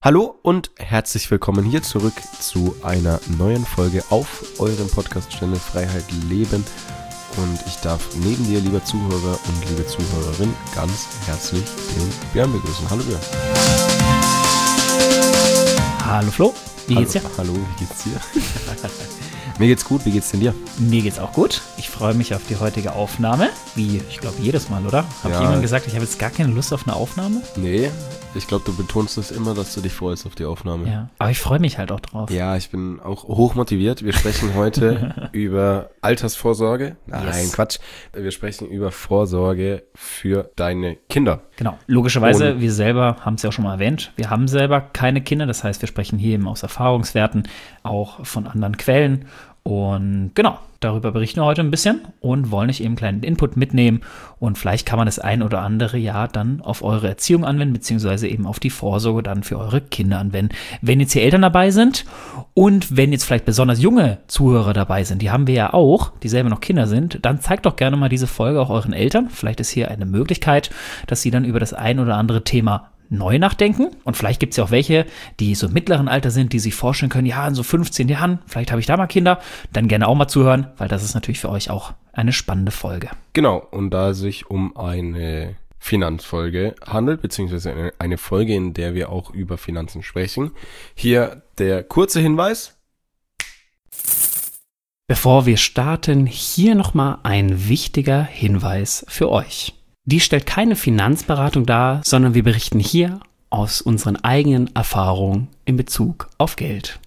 Hallo und herzlich willkommen hier zurück zu einer neuen Folge auf eurem Podcast-Channel Freiheit Leben. Und ich darf neben dir, lieber Zuhörer und liebe Zuhörerin, ganz herzlich den Björn begrüßen. Hallo Björn. Hallo Flo, wie geht's dir? Hallo, wie geht's dir? Mir geht's gut, wie geht's denn dir? Mir geht's auch gut. Ich freue mich auf die heutige Aufnahme. Wie, ich glaube, jedes Mal, oder? Hat jemand gesagt, ich habe jetzt gar keine Lust auf eine Aufnahme? Nee, ich glaube, du betonst es immer, dass du dich freust auf die Aufnahme. Ja, aber ich freue mich halt auch drauf. Ja, ich bin auch hochmotiviert. Wir sprechen heute über Altersvorsorge. Nein, Yes. Quatsch. Wir sprechen über Vorsorge für deine Kinder. Genau, logischerweise, wir selber haben es ja auch schon mal erwähnt, wir haben selber keine Kinder, das heißt, wir sprechen hier eben aus Erfahrungswerten, auch von anderen Quellen und genau, darüber berichten wir heute ein bisschen und wollen euch eben einen kleinen Input mitnehmen und vielleicht kann man das ein oder andere Jahr dann auf eure Erziehung anwenden, beziehungsweise eben auf die Vorsorge dann für eure Kinder anwenden. Wenn jetzt hier Eltern dabei sind und wenn jetzt vielleicht besonders junge Zuhörer dabei sind, die haben wir ja auch, die selber noch Kinder sind, dann zeigt doch gerne mal diese Folge auch euren Eltern. Vielleicht ist hier eine Möglichkeit, dass sie dann über das ein oder andere Thema neu nachdenken. Und vielleicht gibt es ja auch welche, die so im mittleren Alter sind, die sich vorstellen können, ja, in so 15 Jahren, vielleicht habe ich da mal Kinder, dann gerne auch mal zuhören, weil das ist natürlich für euch auch eine spannende Folge. Genau, und da es sich um eine Finanzfolge handelt, beziehungsweise eine Folge, in der wir auch über Finanzen sprechen, hier der kurze Hinweis. Bevor wir starten, hier nochmal ein wichtiger Hinweis für euch. Die stellt keine Finanzberatung dar, sondern wir berichten hier aus unseren eigenen Erfahrungen in Bezug auf Geld.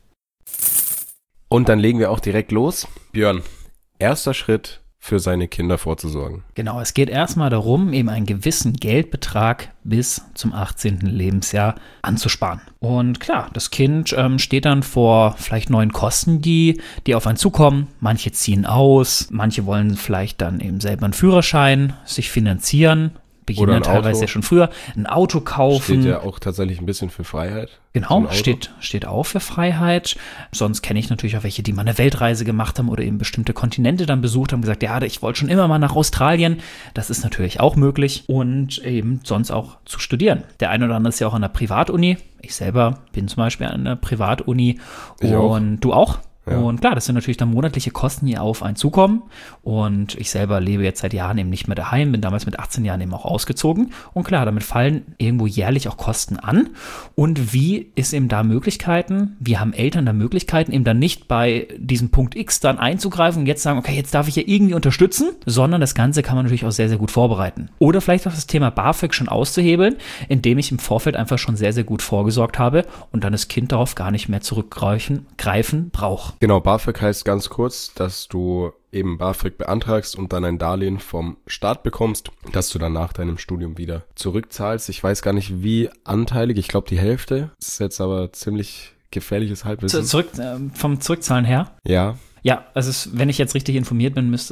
Und dann legen wir auch direkt los. Björn, erster Schritt für seine Kinder vorzusorgen. Genau, es geht erstmal darum, eben einen gewissen Geldbetrag bis zum 18. Lebensjahr anzusparen. Und klar, das Kind steht dann vor vielleicht neuen Kosten, die auf einen zukommen. Manche ziehen aus, manche wollen vielleicht dann eben selber einen Führerschein sich finanzieren. Beginnen dann teilweise ja schon früher, ein Auto kaufen. Steht ja auch tatsächlich ein bisschen für Freiheit. Genau, steht auch für Freiheit. Sonst kenne ich natürlich auch welche, die mal eine Weltreise gemacht haben oder eben bestimmte Kontinente dann besucht haben, gesagt, ja, ich wollte schon immer mal nach Australien. Das ist natürlich auch möglich. Und eben sonst auch zu studieren. Der eine oder andere ist ja auch an der Privatuni. Ich selber bin zum Beispiel an der Privatuni. Und du auch? Ja. Und klar, das sind natürlich dann monatliche Kosten, die auf einen zukommen. Und ich selber lebe jetzt seit Jahren eben nicht mehr daheim, bin damals mit 18 Jahren eben auch ausgezogen. Und klar, damit fallen irgendwo jährlich auch Kosten an. Und wie ist eben da Möglichkeiten? Wie haben Eltern da Möglichkeiten, eben dann nicht bei diesem Punkt X dann einzugreifen und jetzt sagen, okay, jetzt darf ich ja irgendwie unterstützen, sondern das Ganze kann man natürlich auch sehr, sehr gut vorbereiten. Oder vielleicht auch das Thema BAföG schon auszuhebeln, indem ich im Vorfeld einfach schon sehr, sehr gut vorgesorgt habe und dann das Kind darauf gar nicht mehr zurückgreifen braucht. Genau, BAföG heißt ganz kurz, dass du eben BAföG beantragst und dann ein Darlehen vom Staat bekommst, dass du dann nach deinem Studium wieder zurückzahlst. Ich weiß gar nicht, wie anteilig, ich glaube die Hälfte. Das ist jetzt aber ziemlich gefährliches Halbwissen. Vom Zurückzahlen her? Ja. Ja, also wenn ich jetzt richtig informiert bin, müsste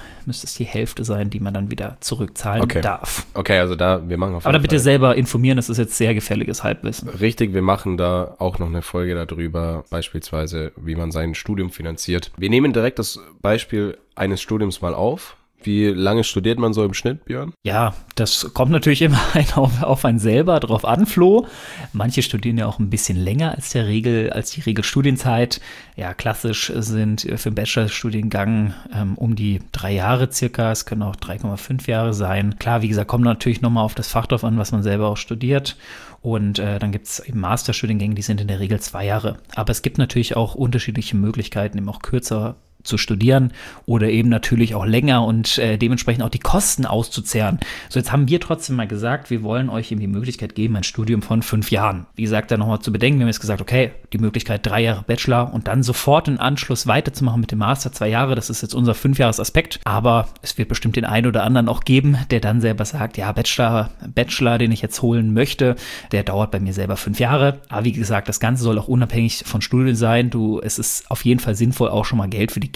es die Hälfte sein, die man dann wieder zurückzahlen darf. Okay, also wir machen auf jeden Fall. Aber bitte selber informieren, das ist jetzt sehr gefährliches Halbwissen. Richtig, wir machen da auch noch eine Folge darüber, beispielsweise, wie man sein Studium finanziert. Wir nehmen direkt das Beispiel eines Studiums mal auf. Wie lange studiert man so im Schnitt, Björn? Ja, das kommt natürlich immer auf einen selber drauf an, Flo. Manche studieren ja auch ein bisschen länger als die Regelstudienzeit. Ja, klassisch sind für den Bachelorstudiengang um die 3 Jahre circa. Es können auch 3,5 Jahre sein. Klar, wie gesagt, kommt natürlich nochmal auf das Fach drauf an, was man selber auch studiert. Und dann gibt es eben Masterstudiengänge, die sind in der Regel 2 Jahre. Aber es gibt natürlich auch unterschiedliche Möglichkeiten, eben auch kürzer zu studieren oder eben natürlich auch länger und dementsprechend auch die Kosten auszuzehren. So, jetzt haben wir trotzdem mal gesagt, wir wollen euch eben die Möglichkeit geben, ein Studium von 5 Jahren. Wie gesagt, da nochmal zu bedenken, wir haben jetzt gesagt, okay, die Möglichkeit 3 Jahre Bachelor und dann sofort in Anschluss weiterzumachen mit dem Master 2 Jahre, das ist jetzt unser 5-Jahres-Aspekt, aber es wird bestimmt den einen oder anderen auch geben, der dann selber sagt, ja, Bachelor, den ich jetzt holen möchte, der dauert bei mir selber 5 Jahre. Aber wie gesagt, das Ganze soll auch unabhängig von Studium sein. Es ist auf jeden Fall sinnvoll, auch schon mal Geld für die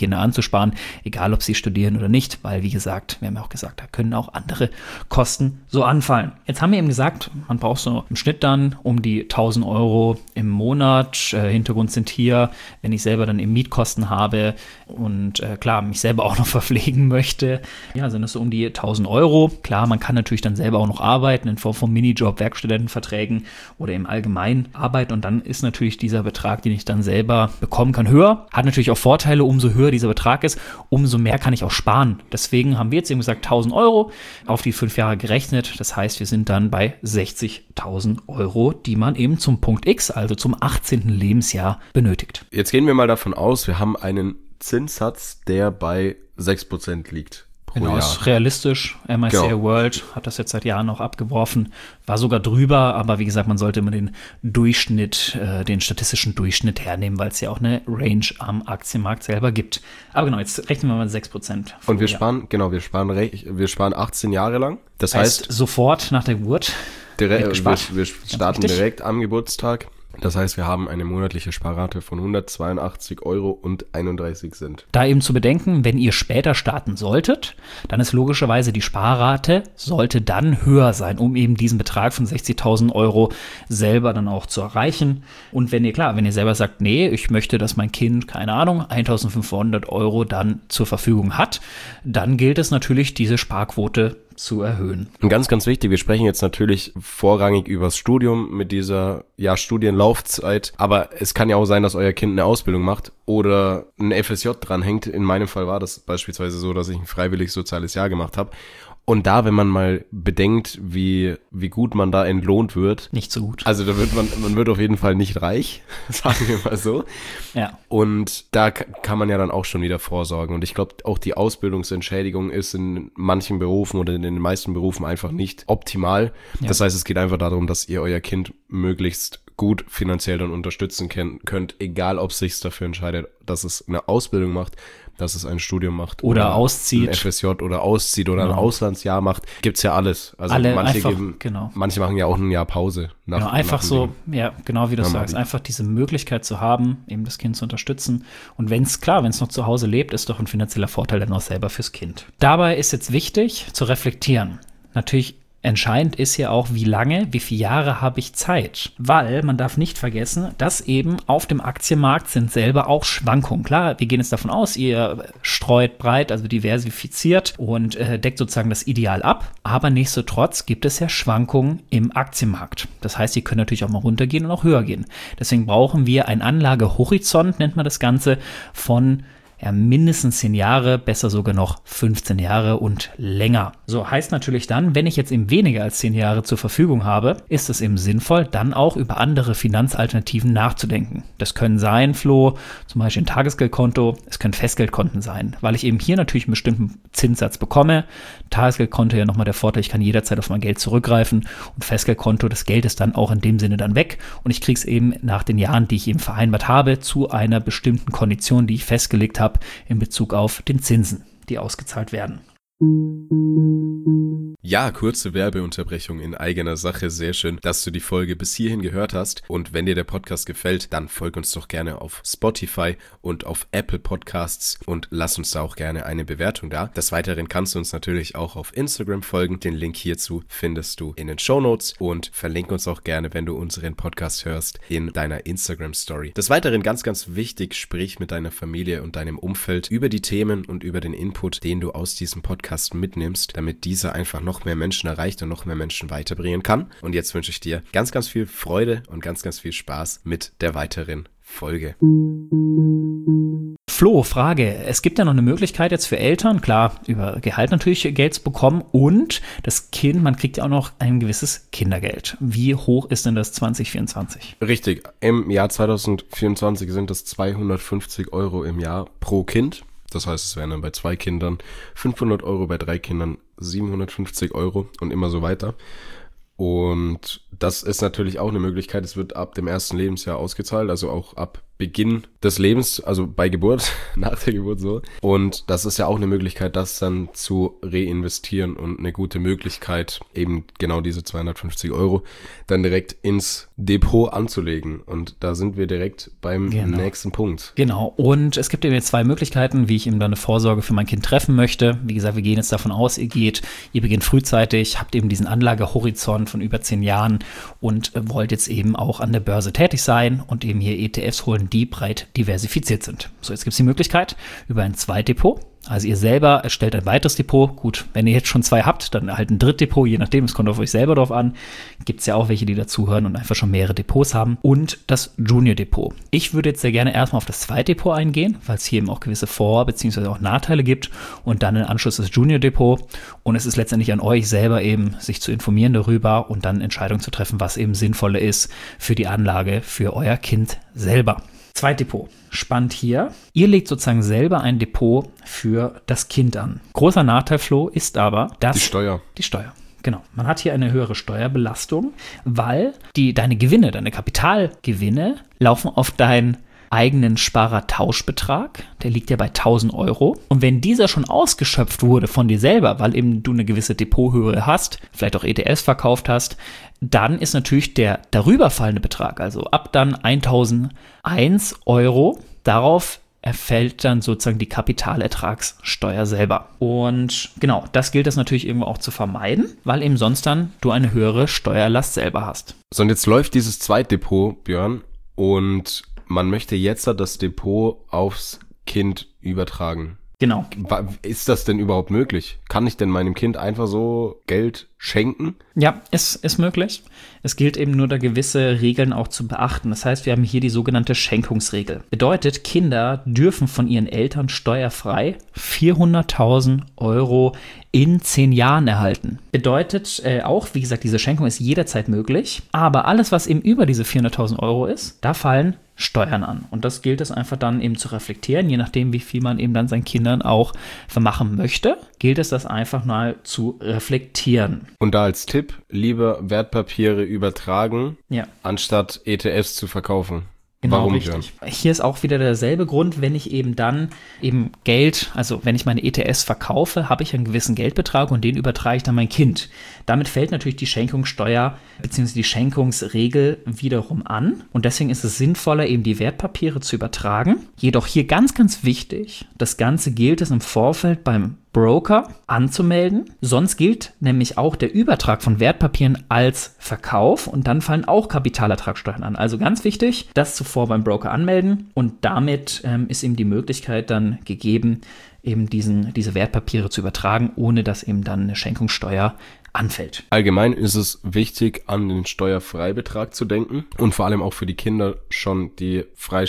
Kinder anzusparen, egal ob sie studieren oder nicht, weil wie gesagt, wir haben ja auch gesagt, da können auch andere Kosten so anfallen. Jetzt haben wir eben gesagt, man braucht so im Schnitt dann um die 1.000 Euro im Monat. Hintergrund sind hier, wenn ich selber dann eben Mietkosten habe und klar, mich selber auch noch verpflegen möchte, ja, sind das so um die 1.000 Euro. Klar, man kann natürlich dann selber auch noch arbeiten in Form von Minijob, Werkstudentenverträgen oder im Allgemeinen arbeiten und dann ist natürlich dieser Betrag, den ich dann selber bekommen kann, höher. Hat natürlich auch Vorteile, umso höher dieser Betrag ist, umso mehr kann ich auch sparen. Deswegen haben wir jetzt eben gesagt 1.000 Euro auf die 5 Jahre gerechnet. Das heißt, wir sind dann bei 60.000 Euro, die man eben zum Punkt X, also zum 18. Lebensjahr benötigt. Jetzt gehen wir mal davon aus, wir haben einen Zinssatz, der bei 6% liegt. Genau, ist realistisch. MSCI World hat das jetzt seit Jahren auch abgeworfen, war sogar drüber, aber wie gesagt, man sollte immer den Durchschnitt, den statistischen Durchschnitt hernehmen, weil es ja auch eine Range am Aktienmarkt selber gibt. Aber genau, jetzt rechnen wir mal 6%. Und wir sparen 18 Jahre lang. Das heißt sofort nach der Geburt. Wir starten direkt am Geburtstag. Das heißt, wir haben eine monatliche Sparrate von 182,31 Euro. Da eben zu bedenken, wenn ihr später starten solltet, dann ist logischerweise die Sparrate sollte dann höher sein, um eben diesen Betrag von 60.000 Euro selber dann auch zu erreichen. Und wenn ihr selber sagt, nee, ich möchte, dass mein Kind, keine Ahnung, 1.500 Euro dann zur Verfügung hat, dann gilt es natürlich, diese Sparquote zu erhöhen. Und ganz, ganz wichtig, wir sprechen jetzt natürlich vorrangig übers Studium mit dieser Studienlaufzeit, aber es kann ja auch sein, dass euer Kind eine Ausbildung macht oder ein FSJ dranhängt. In meinem Fall war das beispielsweise so, dass ich ein freiwilliges soziales Jahr gemacht habe. Und da, wenn man mal bedenkt, wie gut man da entlohnt wird. Nicht so gut. Also da wird man wird auf jeden Fall nicht reich, sagen wir mal so. Ja. Und da kann man ja dann auch schon wieder vorsorgen. Und ich glaube, auch die Ausbildungsentschädigung ist in manchen Berufen oder in den meisten Berufen einfach nicht optimal. Ja. Das heißt, es geht einfach darum, dass ihr euer Kind möglichst gut finanziell dann unterstützen könnt, egal ob es sich dafür entscheidet, dass es eine Ausbildung macht, dass es ein Studium macht oder auszieht, ein FSJ oder auszieht oder ein Auslandsjahr macht, gibt's ja alles. Also manche machen ja auch ein Jahr Pause. Genau wie du sagst, einfach diese Möglichkeit zu haben, eben das Kind zu unterstützen. Und wenn es noch zu Hause lebt, ist doch ein finanzieller Vorteil dann auch selber fürs Kind. Dabei ist jetzt wichtig zu reflektieren. Natürlich entscheidend ist ja auch, wie viele Jahre habe ich Zeit? Weil man darf nicht vergessen, dass eben auf dem Aktienmarkt sind selber auch Schwankungen. Klar, wir gehen jetzt davon aus, ihr streut breit, also diversifiziert und deckt sozusagen das Ideal ab. Aber nichtsdestotrotz gibt es ja Schwankungen im Aktienmarkt. Das heißt, die können natürlich auch mal runtergehen und auch höher gehen. Deswegen brauchen wir einen Anlagehorizont, nennt man das Ganze, von mindestens 10 Jahre, besser sogar noch 15 Jahre und länger. So heißt natürlich dann, wenn ich jetzt eben weniger als 10 Jahre zur Verfügung habe, ist es eben sinnvoll, dann auch über andere Finanzalternativen nachzudenken. Das können sein, Flo, zum Beispiel ein Tagesgeldkonto, es können Festgeldkonten sein, weil ich eben hier natürlich einen bestimmten Zinssatz bekomme. Tagesgeldkonto ja nochmal der Vorteil, ich kann jederzeit auf mein Geld zurückgreifen und Festgeldkonto, das Geld ist dann auch in dem Sinne dann weg und ich kriege es eben nach den Jahren, die ich eben vereinbart habe, zu einer bestimmten Kondition, die ich festgelegt habe, in Bezug auf den Zinsen, die ausgezahlt werden. Ja, kurze Werbeunterbrechung in eigener Sache. Sehr schön, dass du die Folge bis hierhin gehört hast. Und wenn dir der Podcast gefällt, dann folg uns doch gerne auf Spotify und auf Apple Podcasts und lass uns da auch gerne eine Bewertung da. Des Weiteren kannst du uns natürlich auch auf Instagram folgen. Den Link hierzu findest du in den Shownotes und verlink uns auch gerne, wenn du unseren Podcast hörst, in deiner Instagram-Story. Des Weiteren ganz, ganz wichtig, sprich mit deiner Familie und deinem Umfeld über die Themen und über den Input, den du aus diesem Podcast mitnimmst, damit dieser einfach noch mehr Menschen erreicht und noch mehr Menschen weiterbringen kann. Und jetzt wünsche ich dir ganz, ganz viel Freude und ganz, ganz viel Spaß mit der weiteren Folge. Flo, Frage. Es gibt ja noch eine Möglichkeit jetzt für Eltern, klar, über Gehalt natürlich Geld zu bekommen und das Kind, man kriegt ja auch noch ein gewisses Kindergeld. Wie hoch ist denn das 2024? Richtig, im Jahr 2024 sind das 250 Euro im Jahr pro Kind. Das heißt, es wären dann bei 2 Kindern 500 Euro, bei 3 Kindern 750 Euro und immer so weiter. Und das ist natürlich auch eine Möglichkeit. Es wird ab dem ersten Lebensjahr ausgezahlt, also auch ab Beginn des Lebens, also bei Geburt, nach der Geburt so. Und das ist ja auch eine Möglichkeit, das dann zu reinvestieren und eine gute Möglichkeit, eben genau diese 250 € dann direkt ins Depot anzulegen. Und da sind wir direkt beim nächsten Punkt. Genau, und es gibt eben jetzt 2 Möglichkeiten, wie ich eben dann eine Vorsorge für mein Kind treffen möchte. Wie gesagt, wir gehen jetzt davon aus, ihr beginnt frühzeitig, habt eben diesen Anlagehorizont von über 10 Jahren und wollt jetzt eben auch an der Börse tätig sein und eben hier ETFs holen, die breit diversifiziert sind. So, jetzt gibt es die Möglichkeit über ein Zweitdepot. Also ihr selber erstellt ein weiteres Depot. Gut, wenn ihr jetzt schon 2 habt, dann halt ein Drittdepot, je nachdem, es kommt auf euch selber drauf an. Gibt es ja auch welche, die dazuhören und einfach schon mehrere Depots haben. Und das Junior Depot. Ich würde jetzt sehr gerne erstmal auf das Zweitdepot eingehen, weil es hier eben auch gewisse Vor- bzw. auch Nachteile gibt und dann im Anschluss das Junior Depot. Und es ist letztendlich an euch selber eben, sich zu informieren darüber und dann Entscheidungen zu treffen, was eben sinnvoller ist für die Anlage, für euer Kind selber. Zweitdepot. Spannend hier. Ihr legt sozusagen selber ein Depot für das Kind an. Großer Nachteil, Flo, ist aber, dass Die Steuer. Genau. Man hat hier eine höhere Steuerbelastung, weil deine Gewinne, deine Kapitalgewinne laufen auf deinen eigenen Sparertauschbetrag, der liegt ja bei 1.000 €. Und wenn dieser schon ausgeschöpft wurde von dir selber, weil eben du eine gewisse Depothöhe hast, vielleicht auch ETFs verkauft hast, dann ist natürlich der darüber fallende Betrag, also ab dann 1.001 €, darauf erfällt dann sozusagen die Kapitalertragssteuer selber. Und genau, das gilt es natürlich irgendwo auch zu vermeiden, weil eben sonst dann du eine höhere Steuerlast selber hast. So, und jetzt läuft dieses Zweitdepot, Björn, und man möchte jetzt das Depot aufs Kind übertragen. Genau. Ist das denn überhaupt möglich? Kann ich denn meinem Kind einfach so Geld schenken? Ja, ist möglich. Es gilt eben nur, da gewisse Regeln auch zu beachten. Das heißt, wir haben hier die sogenannte Schenkungsregel. Bedeutet, Kinder dürfen von ihren Eltern steuerfrei 400.000 € in 10 Jahren erhalten. Bedeutet auch, wie gesagt, diese Schenkung ist jederzeit möglich, aber alles, was eben über diese 400.000 € ist, da fallen Steuern an. Und das gilt es einfach dann eben zu reflektieren, je nachdem, wie viel man eben dann seinen Kindern auch vermachen möchte, gilt es das einfach mal zu reflektieren. Und da als Tipp, lieber Wertpapiere übertragen, anstatt ETFs zu verkaufen. Genau, warum, richtig. Hier ist auch wieder derselbe Grund, wenn ich eben dann eben Geld, also wenn ich meine ETFs verkaufe, habe ich einen gewissen Geldbetrag und den übertrage ich dann mein Kind. Damit fällt natürlich die Schenkungssteuer bzw. die Schenkungsregel wiederum an und deswegen ist es sinnvoller, eben die Wertpapiere zu übertragen. Jedoch hier ganz, ganz wichtig, das Ganze gilt es im Vorfeld beim Broker anzumelden. Sonst gilt nämlich auch der Übertrag von Wertpapieren als Verkauf und dann fallen auch Kapitalertragssteuern an. Also ganz wichtig, das zuvor beim Broker anmelden und damit ist eben die Möglichkeit dann gegeben, eben diese Wertpapiere zu übertragen, ohne dass eben dann eine Schenkungssteuer anfällt. Allgemein ist es wichtig, an den Steuerfreibetrag zu denken und vor allem auch für die Kinder schon den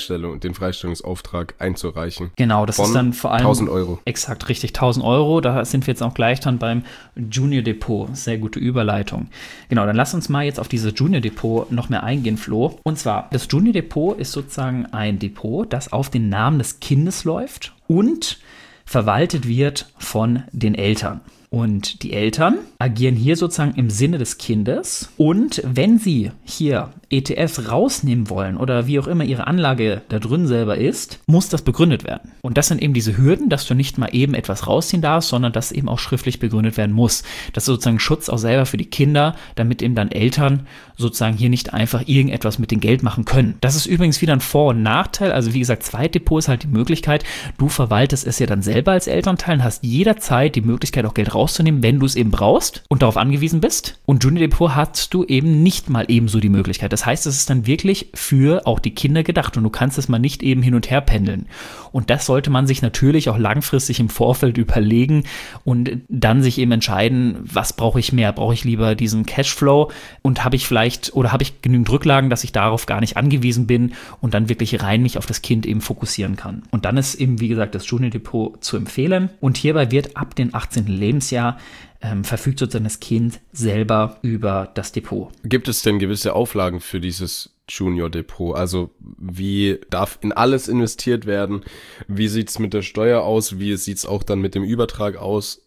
Freistellungsauftrag einzureichen. Genau, das ist dann vor allem 1.000 €. Exakt, richtig, 1.000 €. Da sind wir jetzt auch gleich dann beim Junior Depot. Sehr gute Überleitung. Genau, dann lass uns mal jetzt auf dieses Junior Depot noch mehr eingehen, Flo. Und zwar, das Junior Depot ist sozusagen ein Depot, das auf den Namen des Kindes läuft und verwaltet wird von den Eltern. Und die Eltern agieren hier sozusagen im Sinne des Kindes. Und wenn sie hier ETFs rausnehmen wollen oder wie auch immer ihre Anlage da drin selber ist, muss das begründet werden. Und das sind eben diese Hürden, dass du nicht mal eben etwas rausziehen darfst, sondern dass eben auch schriftlich begründet werden muss. Das ist sozusagen Schutz auch selber für die Kinder, damit eben dann Eltern sozusagen hier nicht einfach irgendetwas mit dem Geld machen können. Das ist übrigens wieder ein Vor- und Nachteil. Also wie gesagt, Zweitdepot ist halt die Möglichkeit, du verwaltest es ja dann selber als Elternteil und hast jederzeit die Möglichkeit, auch Geld rauszunehmen, wenn du es eben brauchst und darauf angewiesen bist. Und Junior Depot hast du eben nicht mal ebenso die Möglichkeit. Das heißt, es ist dann wirklich für auch die Kinder gedacht und du kannst es mal nicht eben hin und her pendeln. Und das sollte man sich natürlich auch langfristig im Vorfeld überlegen und dann sich eben entscheiden, was brauche ich mehr? Brauche ich lieber diesen Cashflow und habe ich genügend Rücklagen, dass ich darauf gar nicht angewiesen bin und dann wirklich rein mich auf das Kind eben fokussieren kann. Und dann ist eben, wie gesagt, das Junior Depot zu empfehlen. Und hierbei wird ab dem 18. Lebensjahr verfügt sozusagen das Kind selber über das Depot. Gibt es denn gewisse Auflagen für dieses Junior Depot? Also wie darf in alles investiert werden? Wie sieht's mit der Steuer aus? Wie sieht's auch dann mit dem Übertrag aus?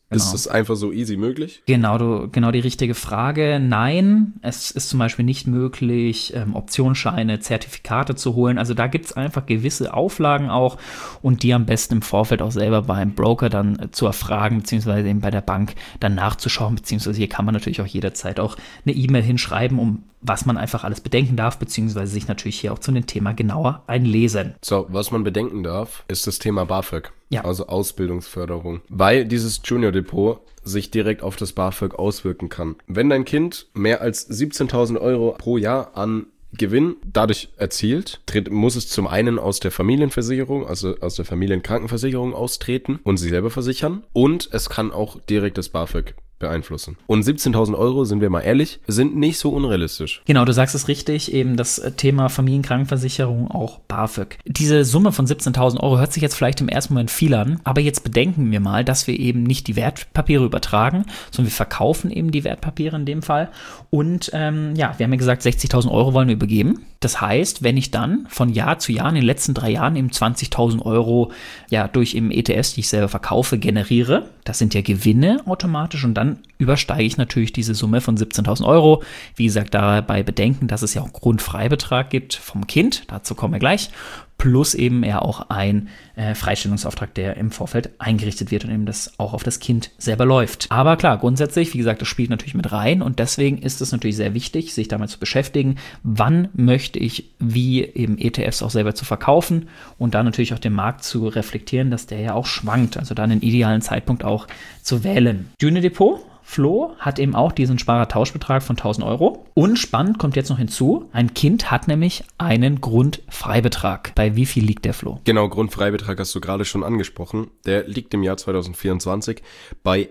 Ist das einfach so easy möglich? Genau die richtige Frage. Nein, es ist zum Beispiel nicht möglich, Optionsscheine, Zertifikate zu holen. Also da gibt es einfach gewisse Auflagen auch und die am besten im Vorfeld auch selber beim Broker dann zu erfragen, beziehungsweise eben bei der Bank dann nachzuschauen, beziehungsweise hier kann man natürlich auch jederzeit auch eine E-Mail hinschreiben, um was man einfach alles bedenken darf, beziehungsweise sich natürlich hier auch zu dem Thema genauer einlesen. So, was man bedenken darf, ist das Thema BAföG, Ja. also Ausbildungsförderung, weil dieses Junior Depot sich direkt auf das BAföG auswirken kann. Wenn dein Kind mehr als 17.000 Euro pro Jahr an Gewinn dadurch erzielt, muss es zum einen aus der Familienversicherung, also aus der Familienkrankenversicherung austreten und sich selber versichern und es kann auch direkt das BAföG beeinflussen. Und 17.000 Euro, sind wir mal ehrlich, sind nicht so unrealistisch. Genau, du sagst es richtig, eben das Thema Familienkrankenversicherung, auch BAföG. Diese Summe von 17.000 Euro hört sich jetzt vielleicht im ersten Moment viel an, aber jetzt bedenken wir mal, dass wir eben nicht die Wertpapiere übertragen, sondern wir verkaufen eben die Wertpapiere in dem Fall. Und wir haben ja gesagt, 60.000 Euro wollen wir übergeben. Das heißt, wenn ich dann von Jahr zu Jahr in den letzten 3 Jahren eben 20.000 Euro durch eben ETFs, die ich selber verkaufe, generiere, das sind ja Gewinne automatisch und dann übersteige ich natürlich diese Summe von 17.000 Euro. Wie gesagt, dabei bedenken, dass es ja auch einen Grundfreibetrag gibt vom Kind, dazu kommen wir gleich, plus eben ja auch ein Freistellungsauftrag, der im Vorfeld eingerichtet wird und eben das auch auf das Kind selber läuft. Aber klar, grundsätzlich, wie gesagt, das spielt natürlich mit rein und deswegen ist es natürlich sehr wichtig, sich damit zu beschäftigen, wann möchte ich wie eben ETFs auch selber zu verkaufen und dann natürlich auch den Markt zu reflektieren, dass der ja auch schwankt, also dann den idealen Zeitpunkt auch zu wählen. Junior Depot Flo hat eben auch diesen Sparertauschbetrag von 1.000 Euro. Und spannend kommt jetzt noch hinzu, ein Kind hat nämlich einen Grundfreibetrag. Bei wie viel liegt der, Flo? Genau, Grundfreibetrag hast du gerade schon angesprochen. Der liegt im Jahr 2024 bei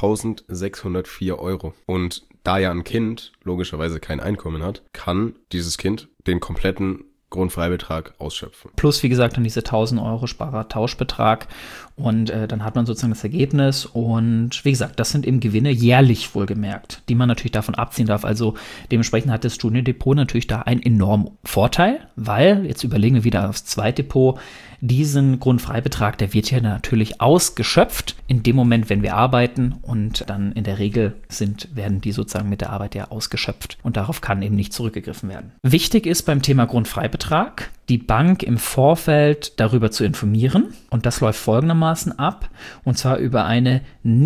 11.604 Euro. Und da ja ein Kind logischerweise kein Einkommen hat, kann dieses Kind den kompletten Grundfreibetrag ausschöpfen. Plus, wie gesagt, dann diese 1.000 Euro Sparertauschbetrag und dann hat man sozusagen das Ergebnis und wie gesagt, das sind eben Gewinne jährlich wohlgemerkt, die man natürlich davon abziehen darf. Also dementsprechend hat das Junior Depot natürlich da einen enormen Vorteil, weil, jetzt überlegen wir wieder aufs Zweitdepot, diesen Grundfreibetrag, der wird ja natürlich ausgeschöpft in dem Moment, wenn wir arbeiten und dann in der Regel werden die sozusagen mit der Arbeit ja ausgeschöpft und darauf kann eben nicht zurückgegriffen werden. Wichtig ist beim Thema Grundfreibetrag, die Bank im Vorfeld darüber zu informieren und das läuft folgendermaßen ab und zwar über eine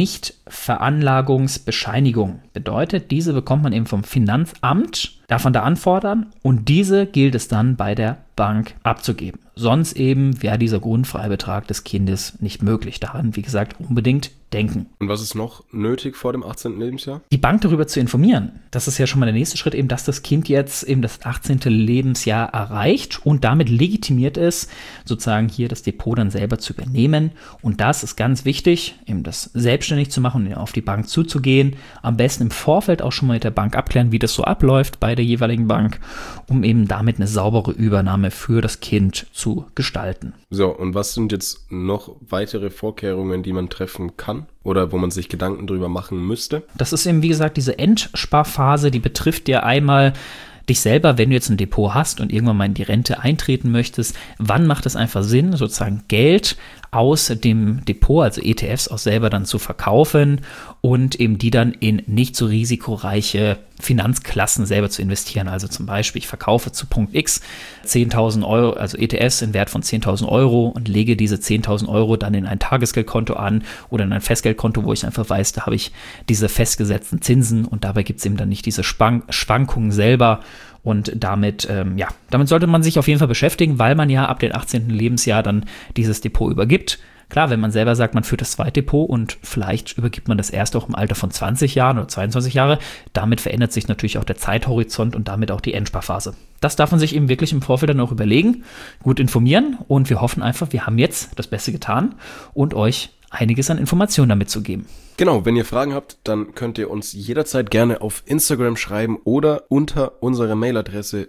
Nichtveranlagungsbescheinigung. Bedeutet, diese bekommt man eben vom Finanzamt, darf man da anfordern und diese gilt es dann bei der Bank abzugeben. Sonst eben wäre dieser Grundfreibetrag des Kindes nicht möglich. Daran, wie gesagt, unbedingt denken. Und was ist noch nötig vor dem 18. Lebensjahr? Die Bank darüber zu informieren. Das ist ja schon mal der nächste Schritt, eben, dass das Kind jetzt eben das 18. Lebensjahr erreicht und damit legitimiert ist, sozusagen hier das Depot dann selber zu übernehmen. Und das ist ganz wichtig, eben das selbstständig zu machen und auf die Bank zuzugehen. Am besten im Vorfeld auch schon mal mit der Bank abklären, wie das so abläuft bei der jeweiligen Bank, um eben damit eine saubere Übernahme für das Kind zu gestalten. So, und was sind jetzt noch weitere Vorkehrungen, die man treffen kann oder wo man sich Gedanken drüber machen müsste? Das ist eben, wie gesagt, diese Endsparphase, die betrifft ja einmal dich selber, wenn du jetzt ein Depot hast und irgendwann mal in die Rente eintreten möchtest, wann macht es einfach Sinn, sozusagen Geld aus dem Depot, also ETFs, auch selber dann zu verkaufen und eben die dann in nicht so risikoreiche Finanzklassen selber zu investieren. Also zum Beispiel, ich verkaufe zu Punkt X 10.000 Euro, also ETFs in Wert von 10.000 Euro und lege diese 10.000 Euro dann in ein Tagesgeldkonto an oder in ein Festgeldkonto, wo ich einfach weiß, da habe ich diese festgesetzten Zinsen und dabei gibt es eben dann nicht diese Schwankungen selber. Und damit sollte man sich auf jeden Fall beschäftigen, weil man ja ab dem 18. Lebensjahr dann dieses Depot übergibt. Klar, wenn man selber sagt, man führt das Zweitdepot und vielleicht übergibt man das erste auch im Alter von 20 Jahren oder 22 Jahre, damit verändert sich natürlich auch der Zeithorizont und damit auch die Endsparphase. Das darf man sich eben wirklich im Vorfeld dann auch überlegen, gut informieren und wir hoffen einfach, wir haben jetzt das Beste getan und euch einiges an Informationen damit zu geben. Genau, wenn ihr Fragen habt, dann könnt ihr uns jederzeit gerne auf Instagram schreiben oder unter unserer Mailadresse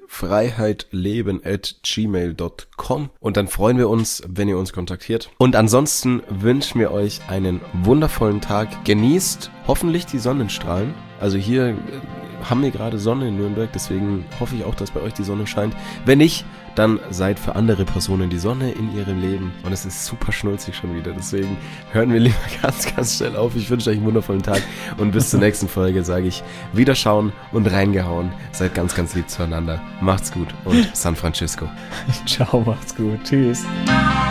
freiheitsleben@gmail.com und dann freuen wir uns, wenn ihr uns kontaktiert. Und ansonsten wünschen wir euch einen wundervollen Tag. Genießt hoffentlich die Sonnenstrahlen. Also hier haben wir gerade Sonne in Nürnberg, deswegen hoffe ich auch, dass bei euch die Sonne scheint. Wenn nicht, dann seid für andere Personen die Sonne in ihrem Leben. Und es ist super schnulzig schon wieder. Deswegen hören wir lieber ganz, ganz schnell auf. Ich wünsche euch einen wundervollen Tag und bis zur nächsten Folge sage ich Wiederschauen und reingehauen. Seid ganz, ganz lieb zueinander. Macht's gut und San Francisco. Ciao, macht's gut. Tschüss.